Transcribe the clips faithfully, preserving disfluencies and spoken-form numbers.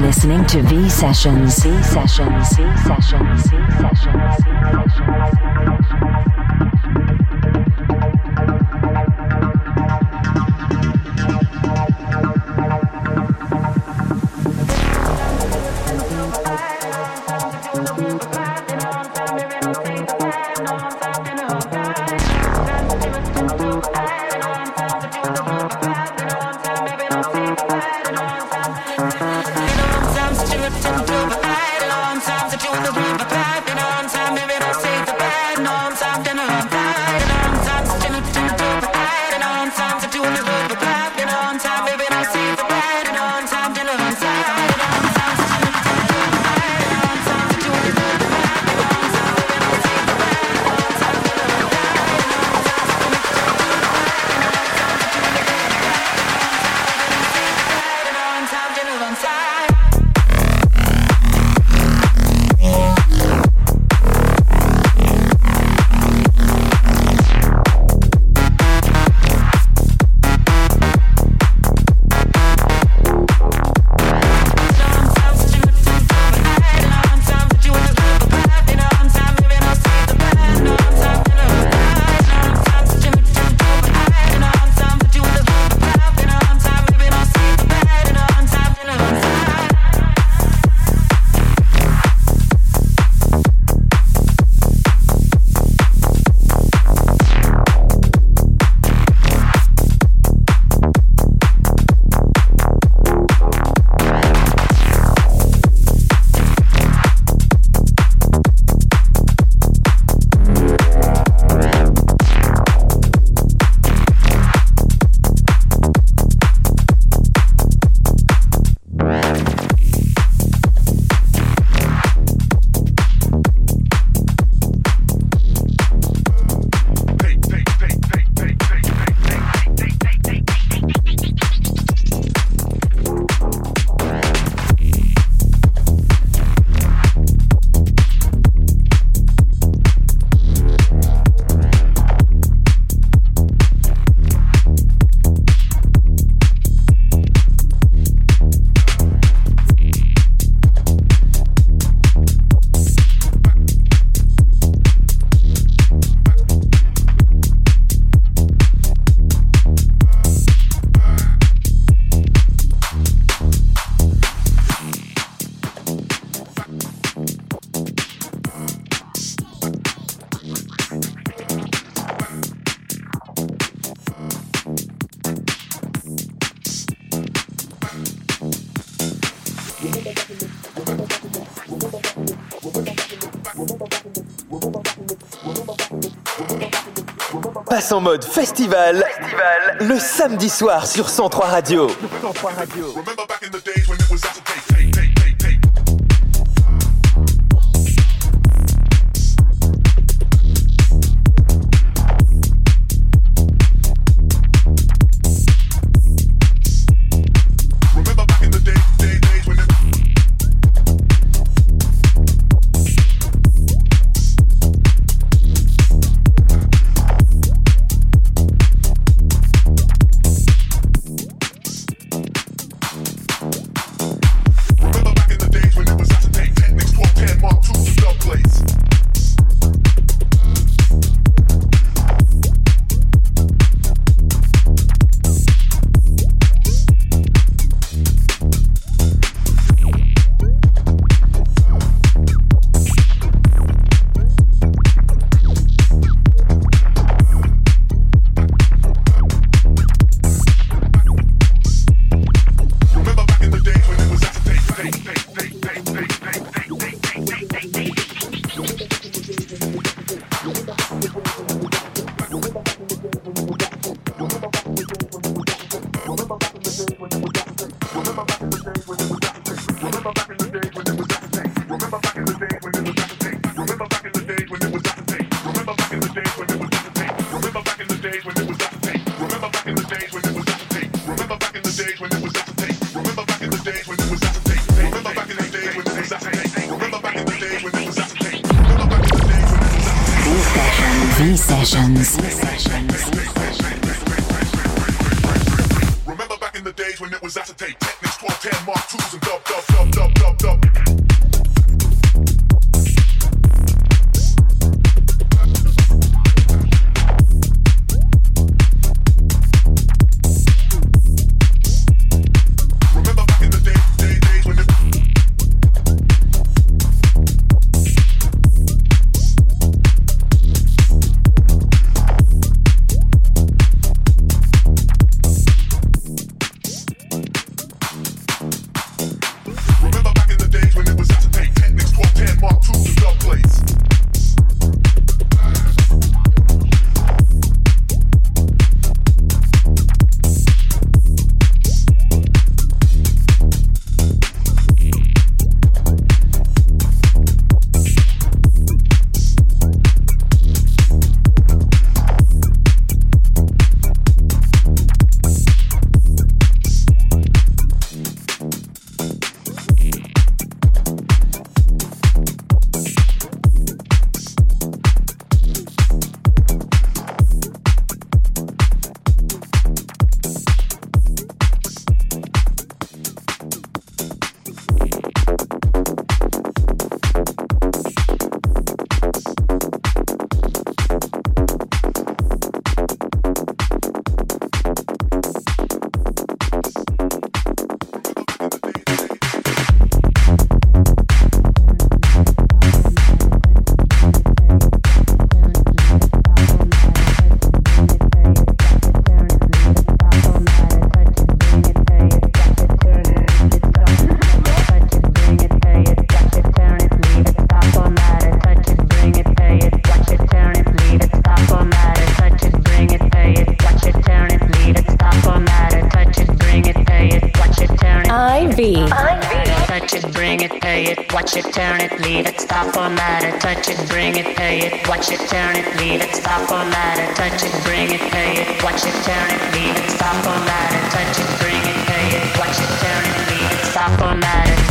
listening to V Sessions. V Sessions. V Sessions. V Sessions. V Sessions. Passe en mode festival, festival le samedi soir sur cent trois Radio. cent trois Radio. V Sessions. Remember back in the days when it was acetate, Technics twelve ten, Mark twos and dub, dub, dub, dub. pay it, watch it, turn it, leave it, stop, format it, touch it, bring it, pay it, watch it, turn it, leave it, stop, format it, touch it, bring it, pay it, watch it, turn it, leave it, stop, format it, touch it, bring it, pay it, watch it, turn it, leave it, stop, format it.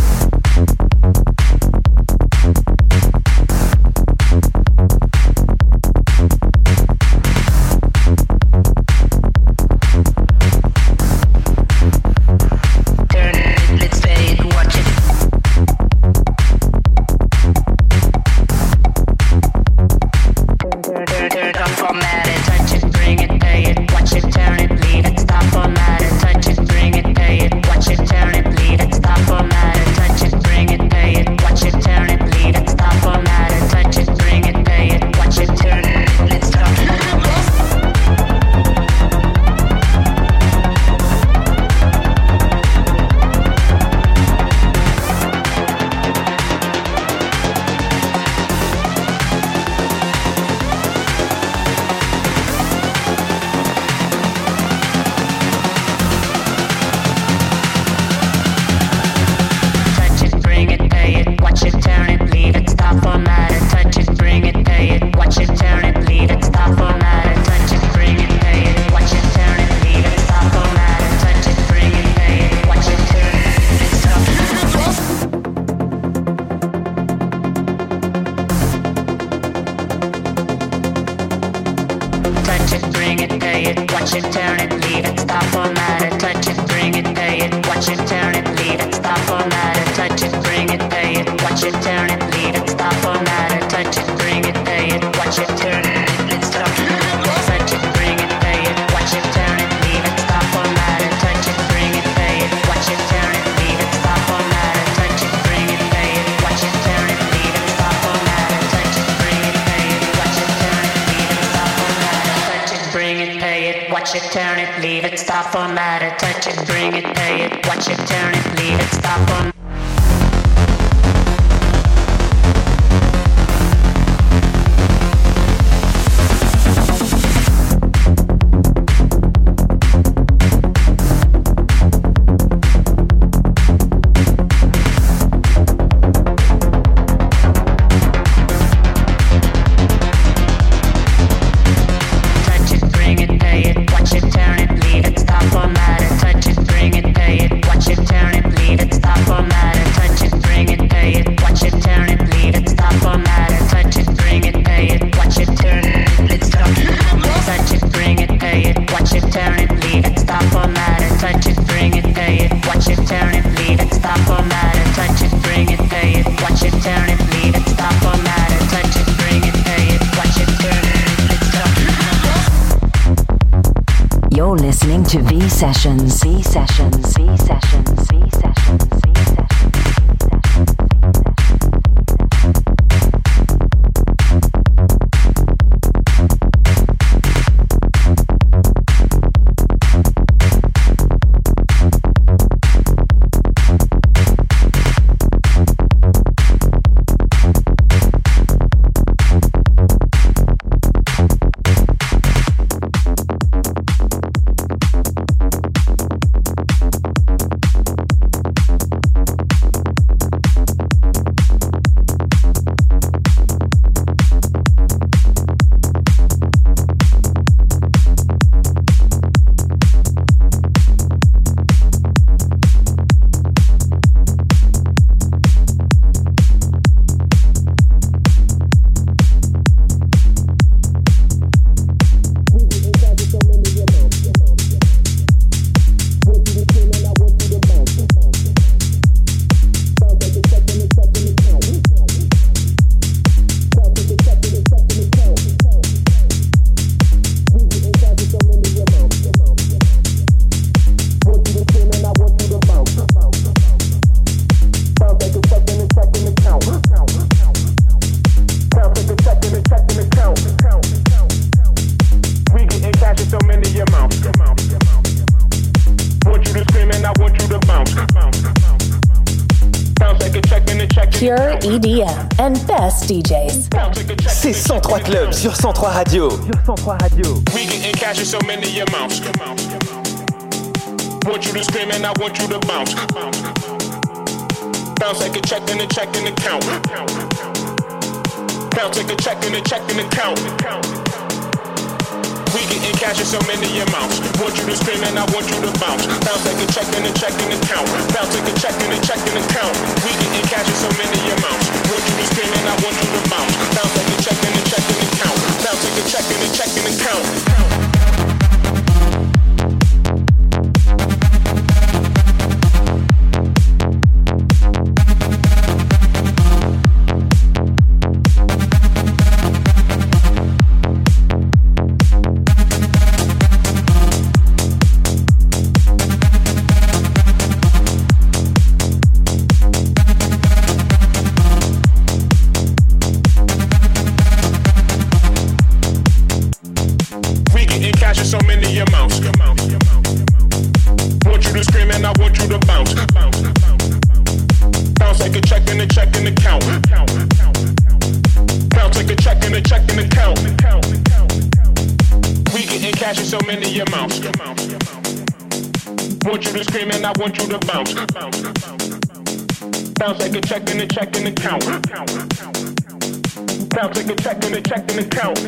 To V Sessions, V Sessions, V Sessions, V Sessions, V Pure E D M and best D Js. C'est cent trois Club sur cent trois Radio. Sur cent trois Radio. We getting cash in so many amounts. Want you to scream and I want you to bounce. Bounce like a check and a check and a count. Bounce like a check and a check and a count. We getting cash in so many amounts. Want you to scream and I want you to bounce. Bounce like a check and a check and a count. Bounce like a check and a check and a count. We getting cash in so many amounts. Want you to scream and I want you to bounce. Bounce like a check and a check and a count. Bounce like a check and a check and a count. So many amounts. Want you to scream and I want you to bounce. Bounce like a check and a check and a count. Bounce like a check and a check and a count. We getting cash in so many amounts. Want you to scream and I want you to bounce. Bounce like a check and a check and a count. Bounce like a check and a check and a count.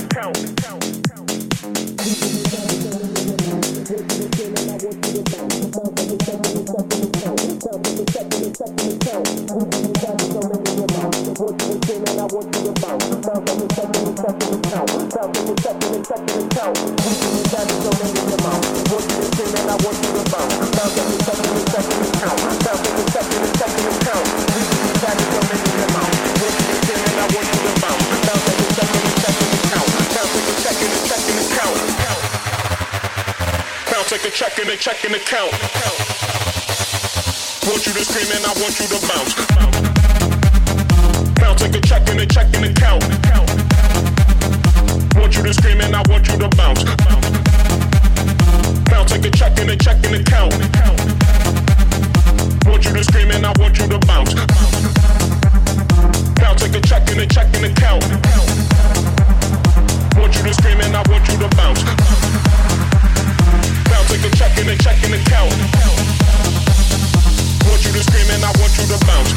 Take a check and a check and a count. Want you to scream and I want you to bounce. Bounce like a check and a check and a count. Want you to scream and I want you to bounce. Bounce like a check and a check and a count. Want you to scream and I want you to bounce. Bounce like a check and a check and a count. Want you to scream and I want you to bounce. Bounce like a check and a check and a count. Want you to scream and I want you to bounce.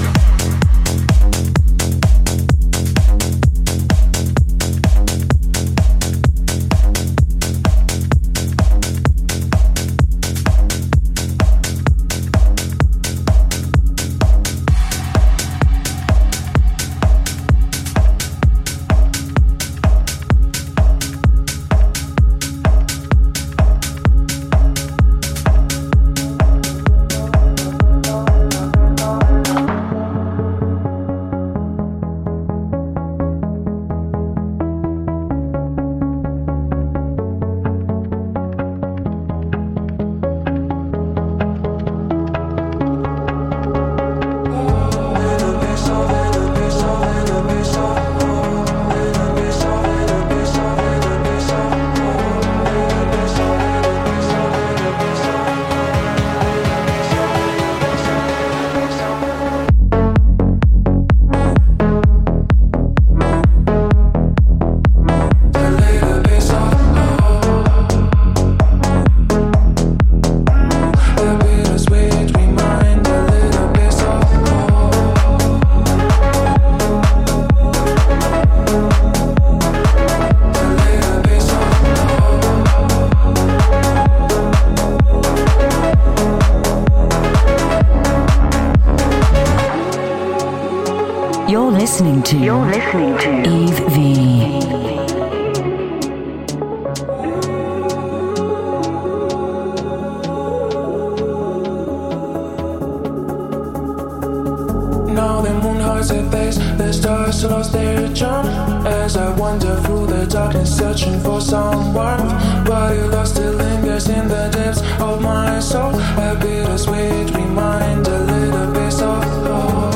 You're listening to You're listening to Eve V. Now the moon hides her face, the stars lost their charm. As I wander through the darkness, searching for some warmth, but your love still lingers in the depths of my soul. A bittersweet reminder, a little bit of love.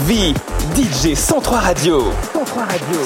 vie. D J cent trois Radio. cent trois Radio.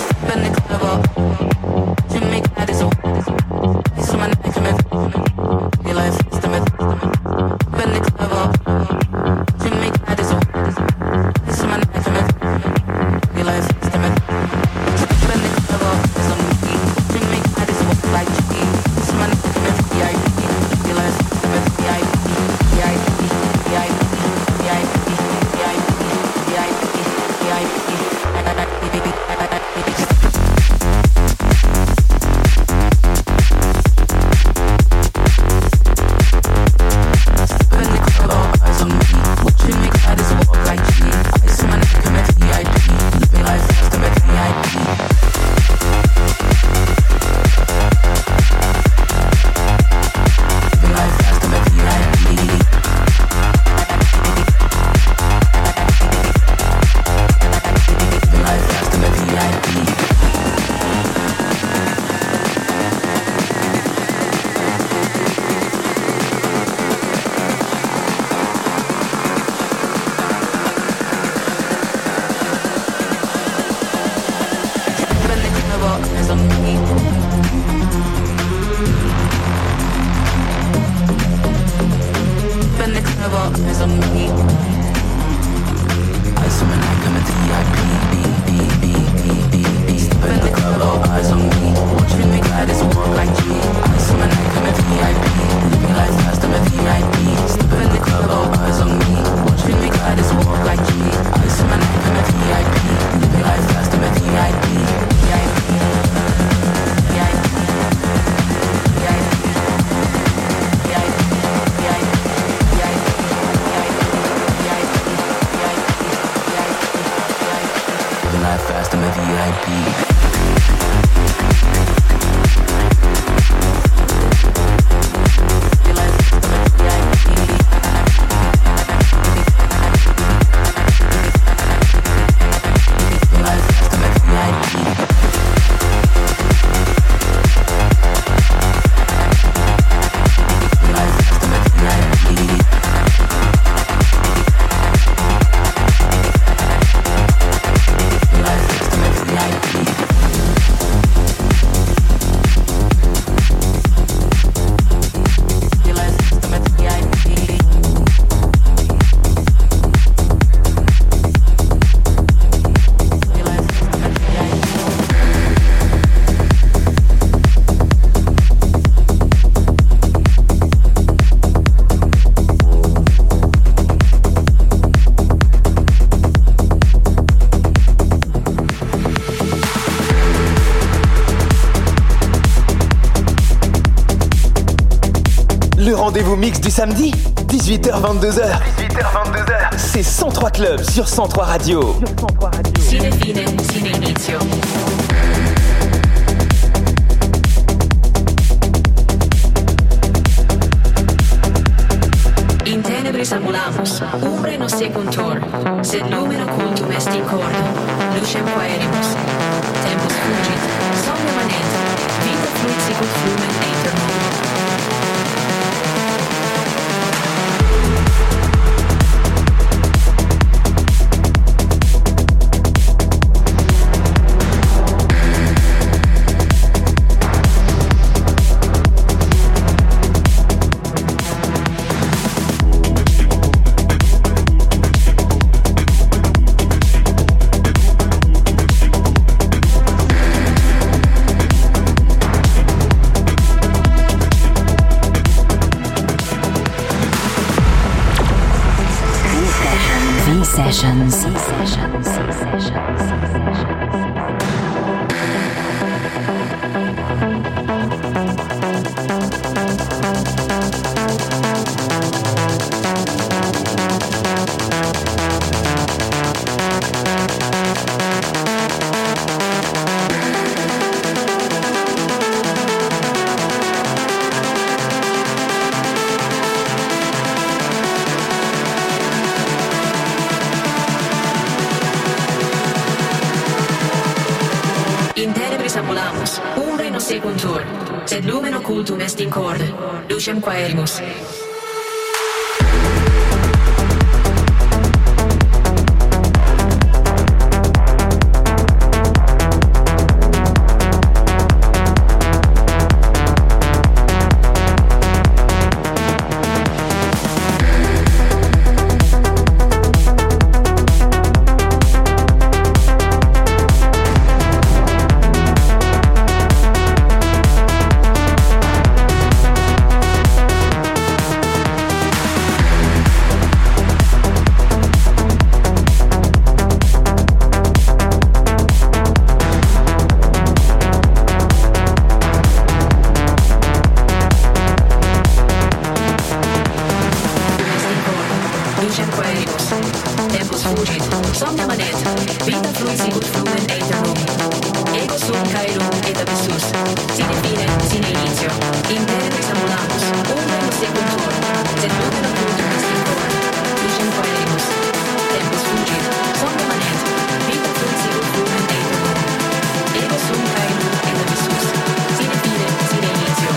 Le rendez-vous mix du samedi, dix-huit heures vingt-deux heures. dix-huit heures vingt-deux heures. C'est cent trois Club sur cent trois Radio. Sur cent trois Radio. Fine fine, fine inizio. In tenebris ambulamus, umbre nos secuntur, sed lumen occultum est in cordo, lucem quaerimus. Tempus fugit, somnia manent, vita fluit sicut flumen aeternum. Sessions. Sessions. Sessions. Secuntur, sed lumen occultum est in corde, lucem quaerimus. lucem quaeribus, tempus fugit, somnia manet, vita fluit sicut flumen aeternum. Ego sum caelum et abyssus, sine fine, sine initio, in tenebre ambulamus, umbre nos sequuntur, sed numen occultum est in cor, lucem quaeribus, tempus fugit, somnia manet, vita fluit sicut flumen aeternum. Ego sum caelum et abyssus, sine fine, sine initio.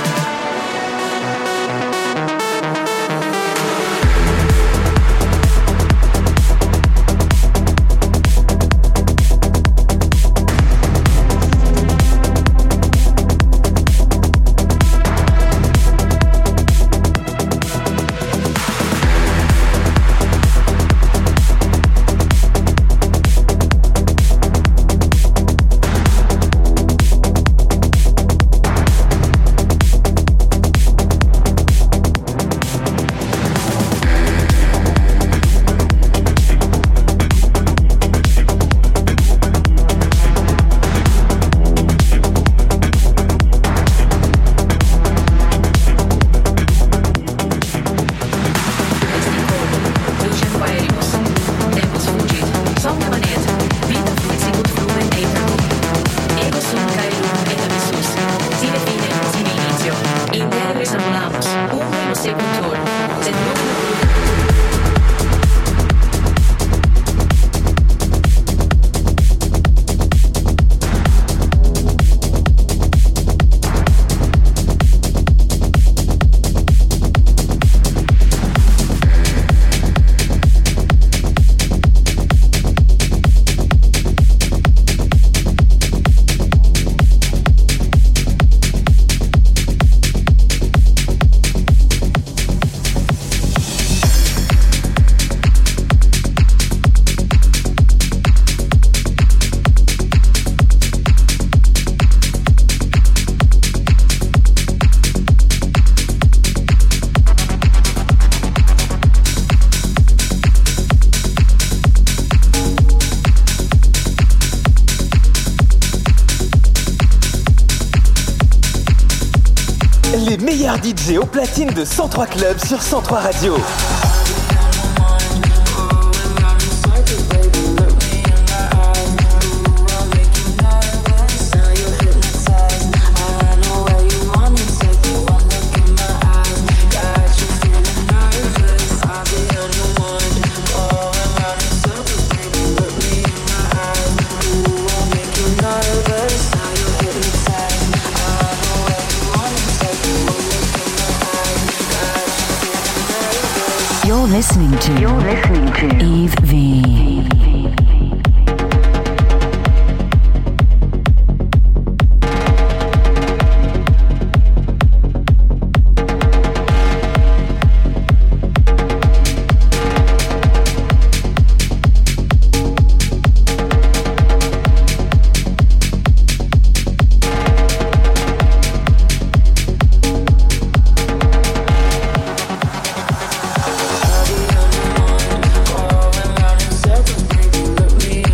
D J au platine de cent trois Club sur cent trois Radio. You're listening to, You're listening to Eve V. Look me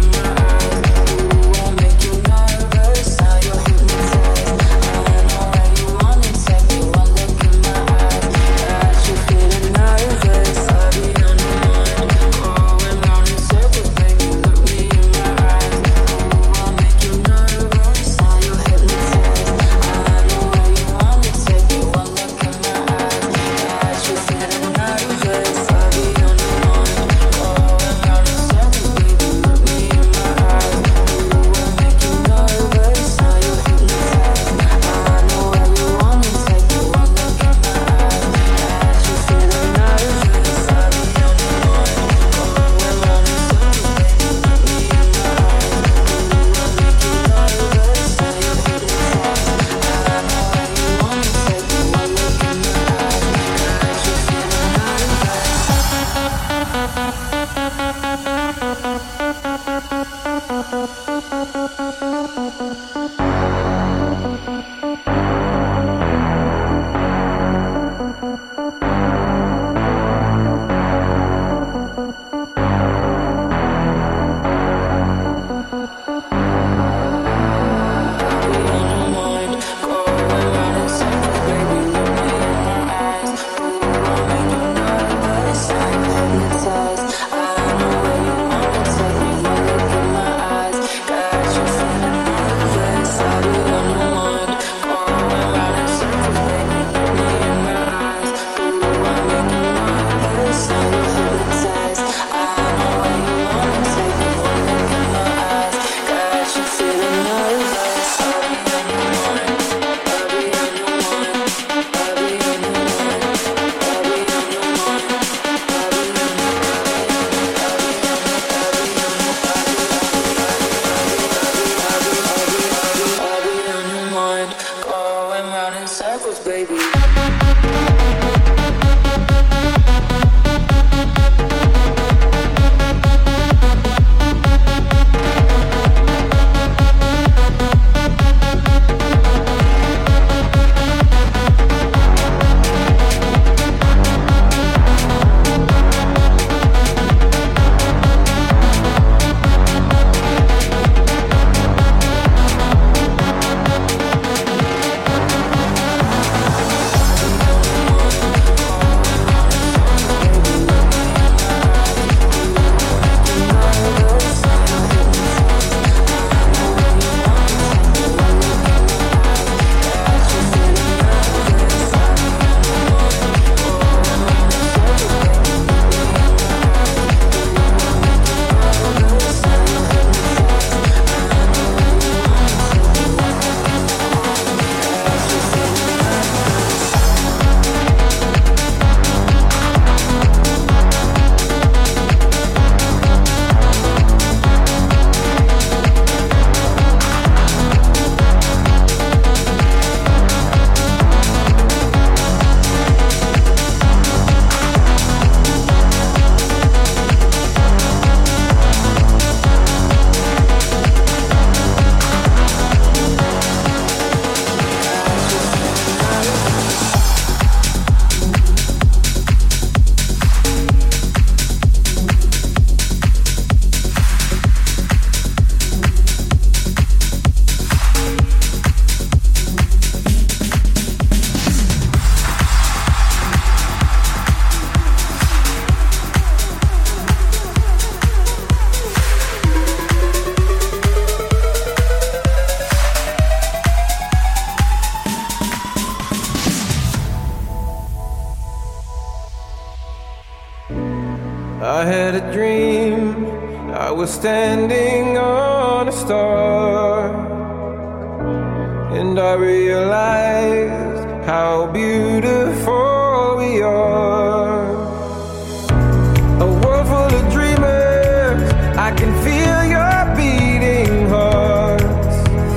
I had a dream, I was standing on a star, and I realized how beautiful we are. A world full of dreamers, I can feel your beating hearts.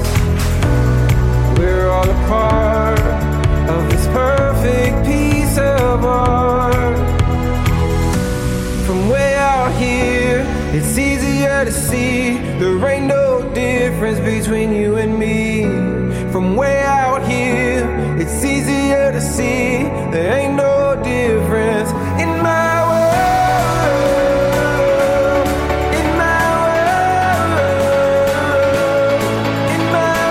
We're all a part of this perfect piece of art. From way out here, it's easier to see there ain't no difference between you and me. From way out here, it's easier to see there ain't no difference in my world, in my world, in my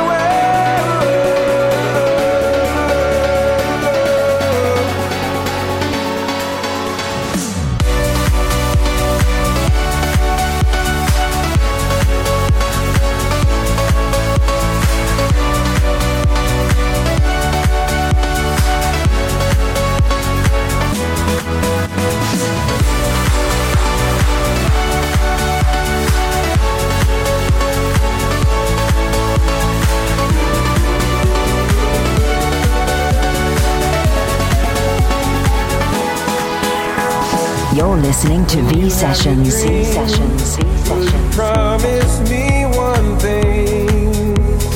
You're listening to V Sessions. V Sessions. V Sessions. Promise me one thing.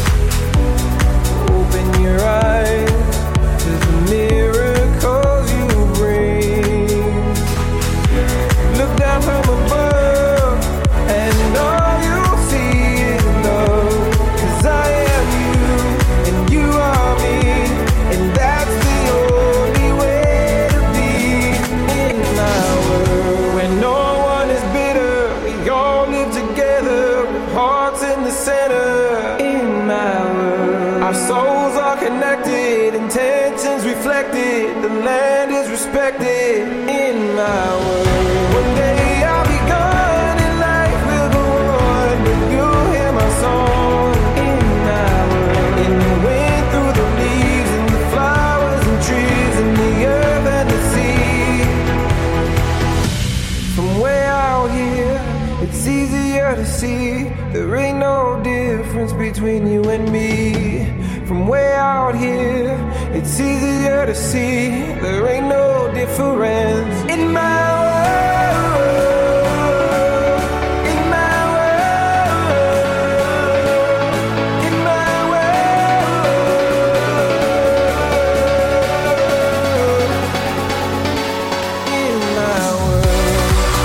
Open your eyes to the miracles you bring. Look down from above, and all you'll see is love. 'Cause I am you, and you are me, and that's the only way to be in my world. When no one is bitter, we all live together with hearts in the center. In my world, our souls are connected, intentions reflected, the land is respected. In my world, one day I'll be gone and life will go on, but you'll hear my song. In my world, in the wind, through the leaves, and the flowers and trees, and the earth and the sea. From way out here, it's easier to see there ain't no difference between you and me. From way out here, it's easier to see there ain't no difference in my world, in my world, in my world, in my world.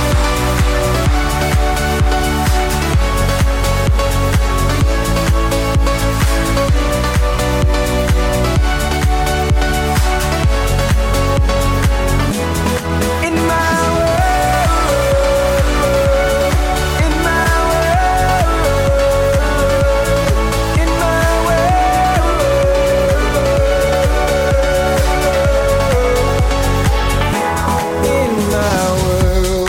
In my world, in my world, in my world, in my world.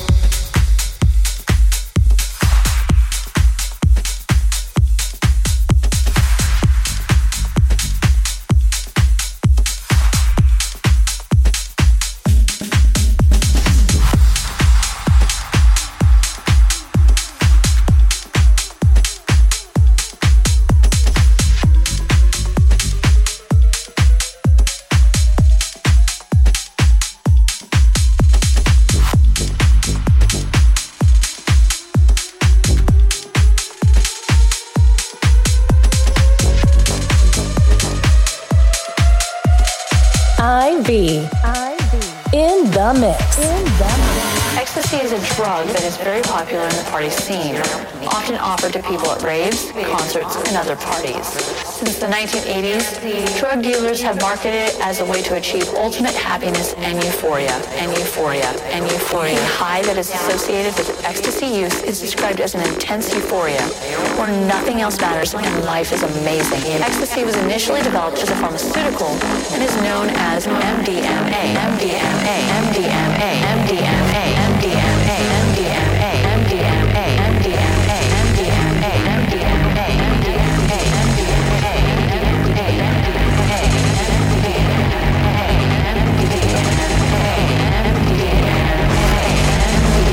I V in the mix. Ecstasy is a drug that is very popular in the party scene, often offered to people at raves, concerts, and other parties. Since the nineteen eighties, drug dealers have marketed it as a way to achieve ultimate happiness and euphoria, and euphoria, and euphoria. The high that is associated with ecstasy use is described as an intense euphoria, where nothing else matters and life is amazing. Ecstasy was initially developed as a pharmaceutical and is known as M D M A, M D M A, M D M A, M D M A, M D M A, M D M A, M D M A, M D M A, M D M A, M D M A, M D M A, M D M A, M D M A.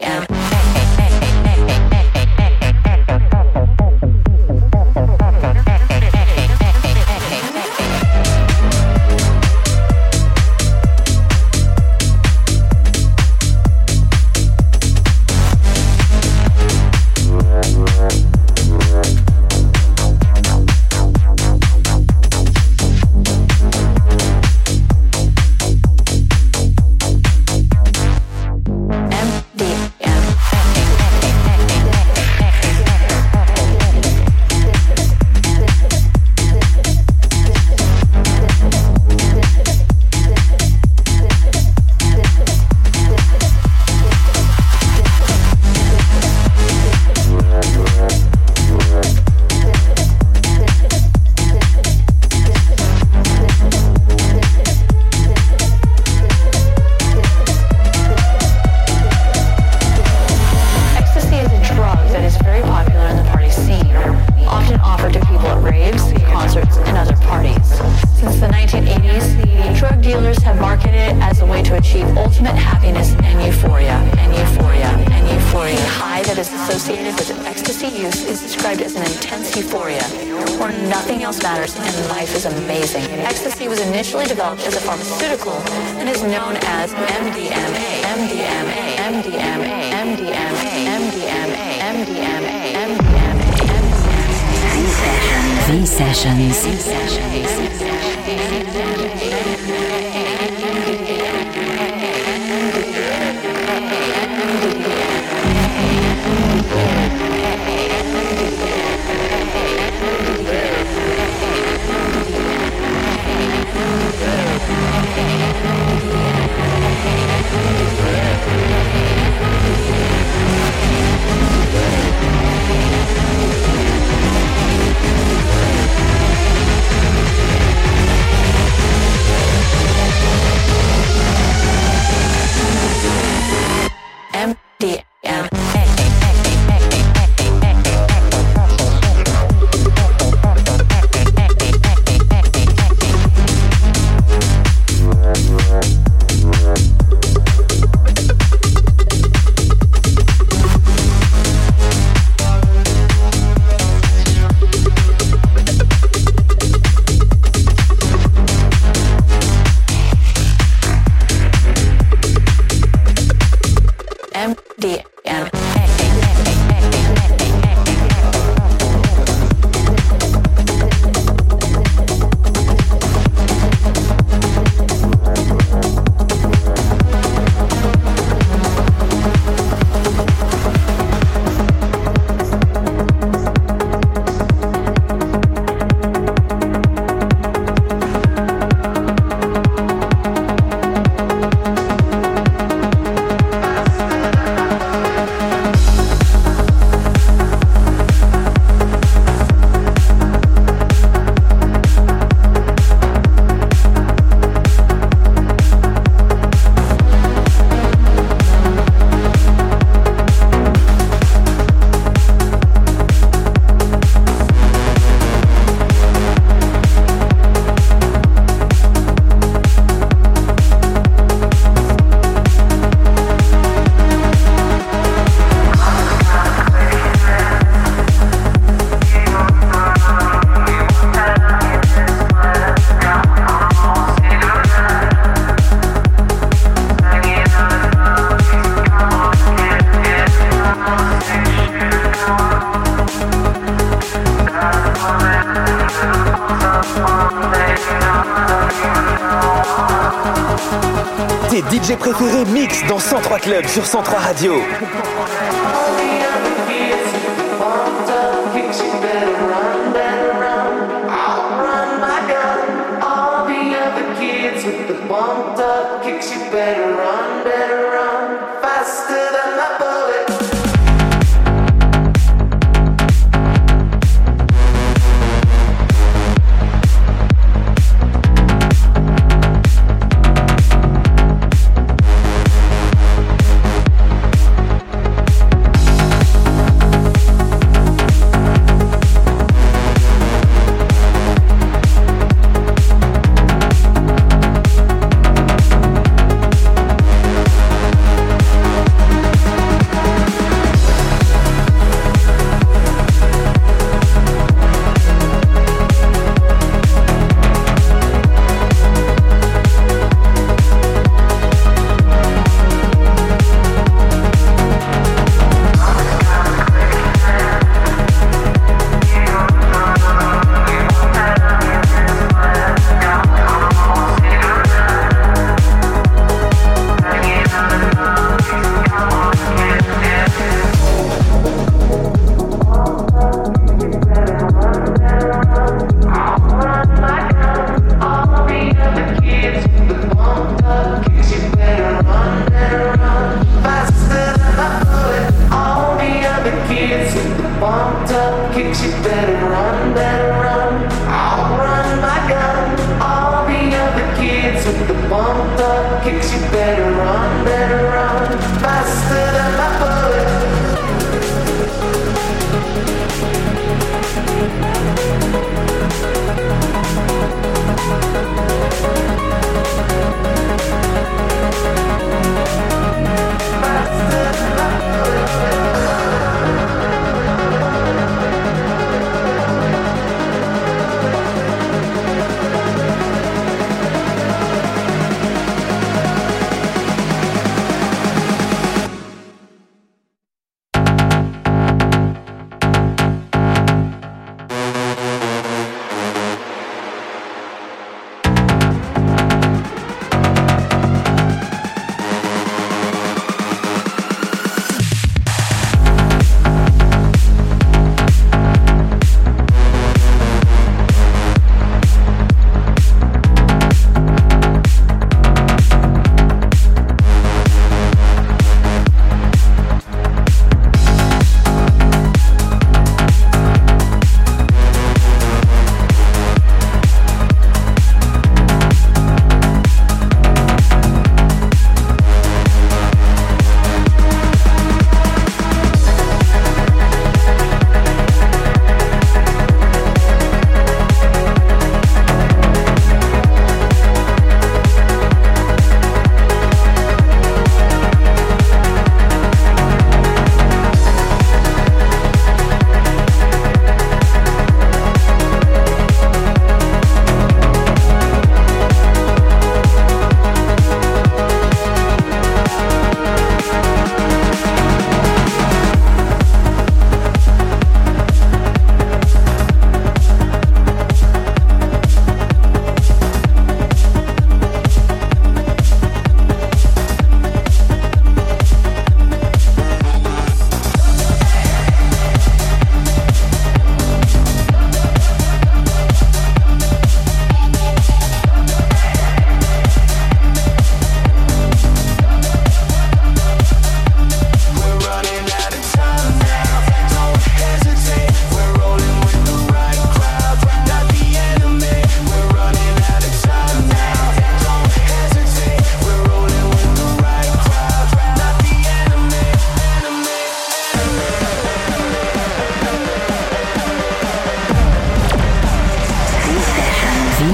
Tes D J préférés mix dans cent trois Club sur cent trois Radio.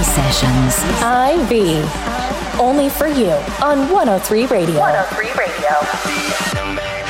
Sessions. I V. Only for you on one oh three Radio. one oh three Radio.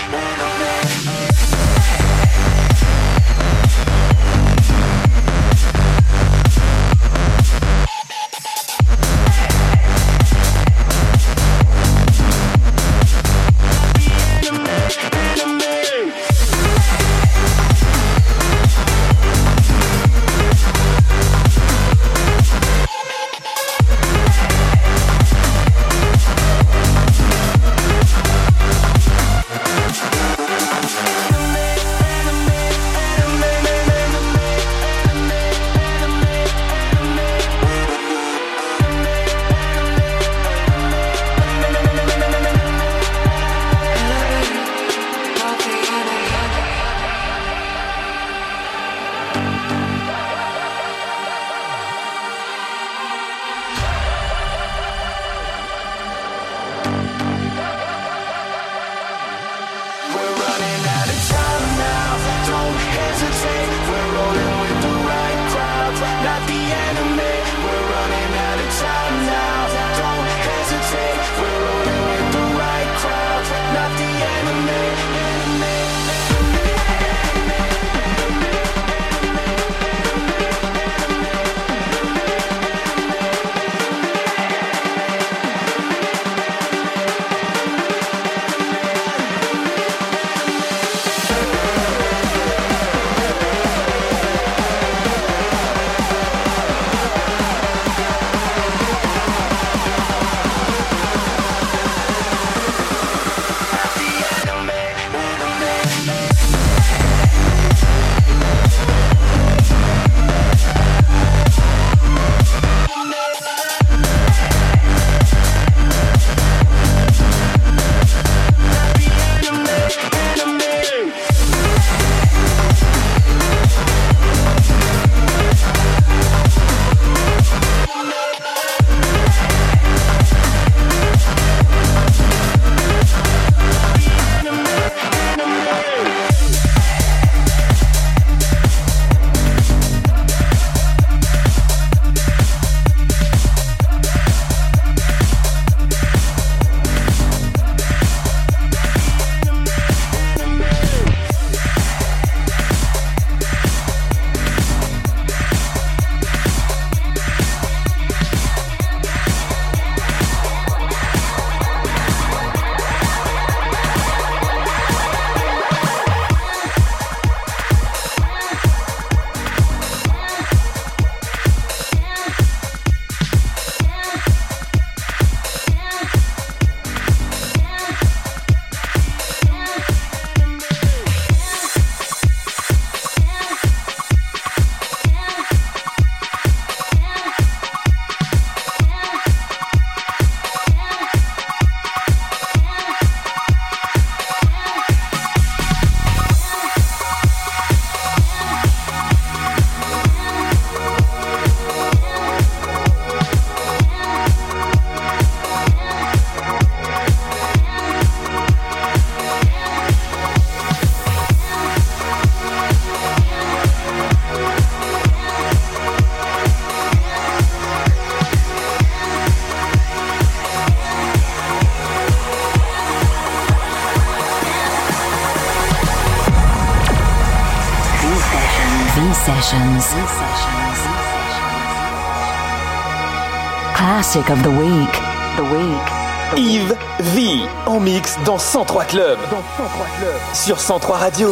Sessions. Classic of the week. The week. Yves V en mix dans cent trois Club. Sur cent trois Radio.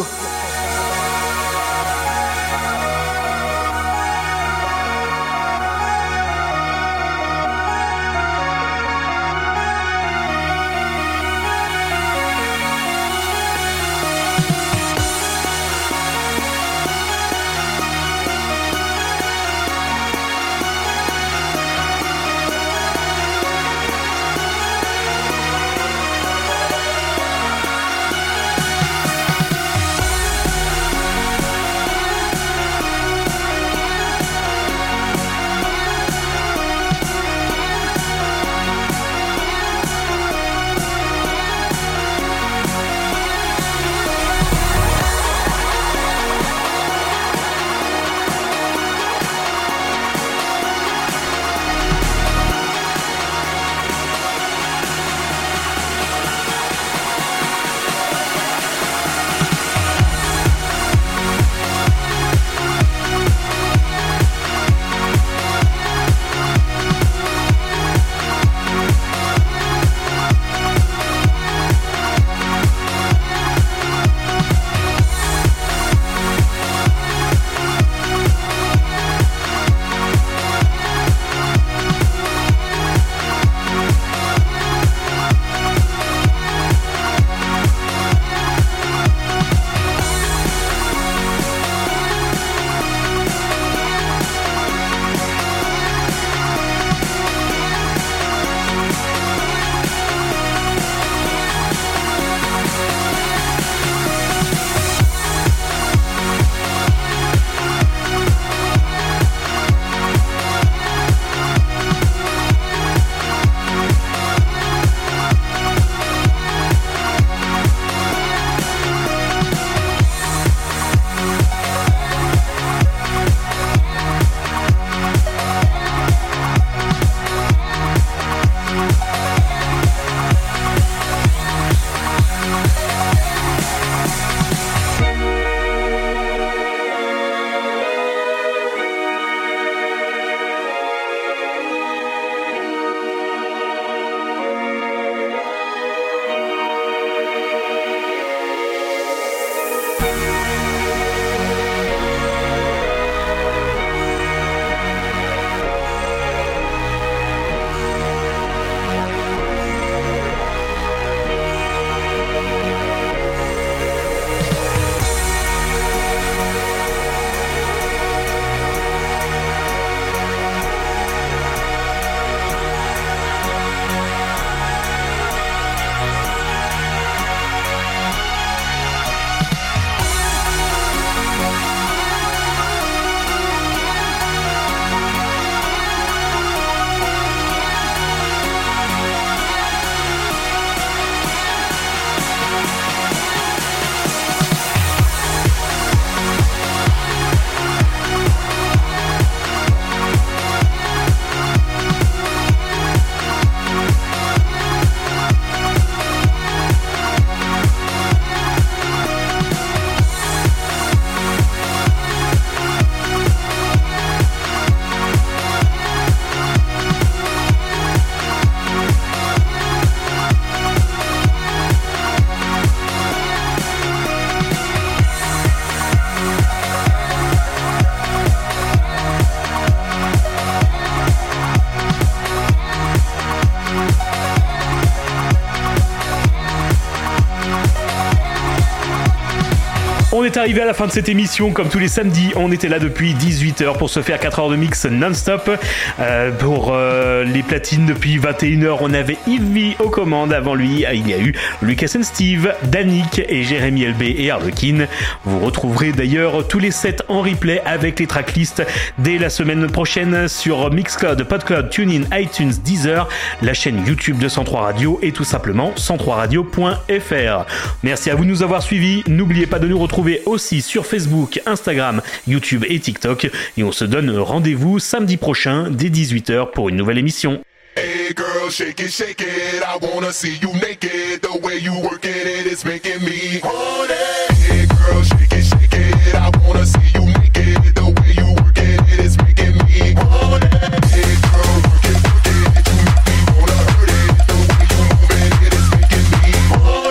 On est arrivé à la fin de cette émission, comme tous les samedis, on était là depuis dix-huit heures pour se faire quatre heures de mix non-stop. Euh, pour euh, les platines, depuis vingt et une heures, on avait Yves V aux commandes. Avant lui, il y a eu Lucas and Steve, Danick et Jérémy L B et Harlequin. Vous retrouverez d'ailleurs tous les sets en replay avec les tracklists dès la semaine prochaine sur Mixcloud, Podcloud, TuneIn, iTunes, Deezer, la chaîne YouTube de cent trois Radio et tout simplement cent trois radio point f r. Merci à vous de nous avoir suivis. N'oubliez pas de nous retrouver aussi sur Facebook, Instagram, YouTube et TikTok. Et on se donne rendez-vous samedi prochain dès dix-huit heures pour une nouvelle émission. Hey girl, shake it, shake it. I wanna see you naked. The way you working it is making me horny. Hey girl, shake it, shake it. I wanna see you naked. The way you working it is making me horny. Hey girl, work it, work it. You make me wanna hurt it. The way you moving it is making me horny.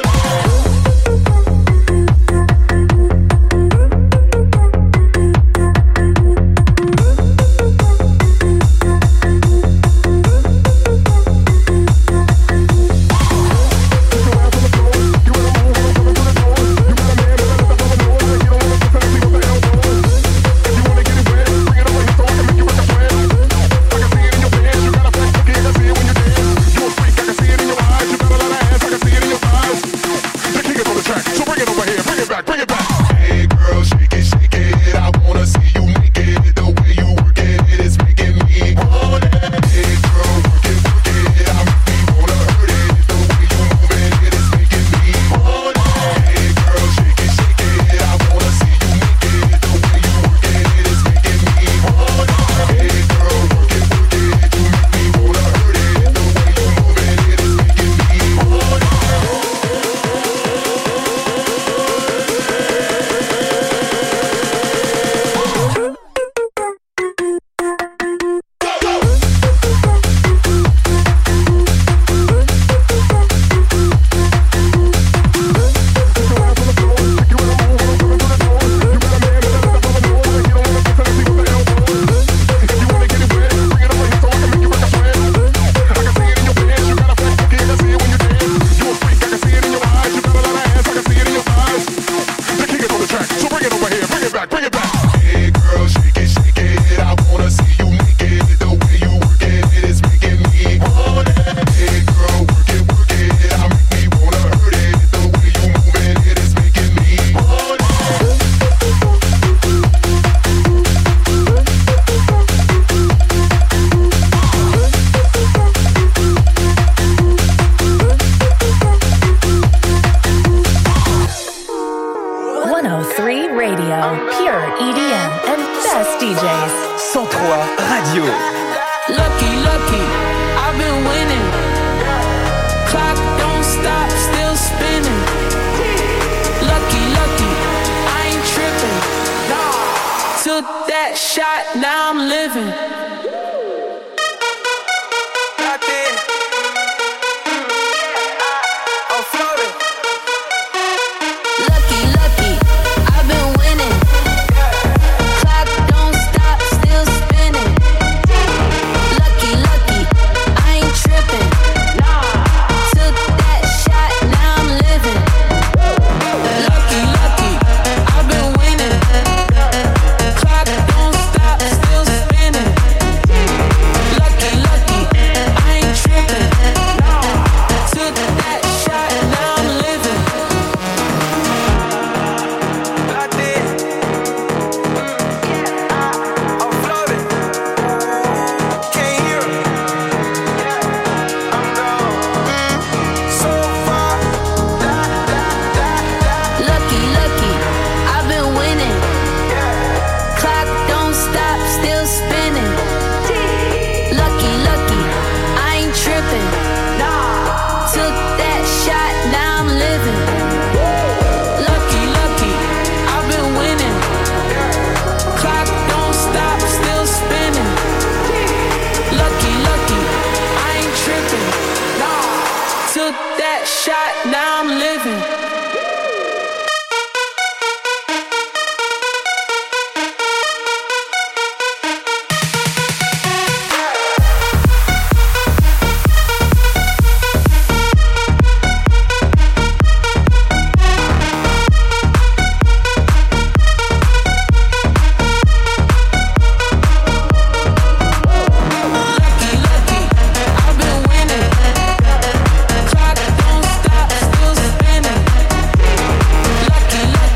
That shot, now I'm living.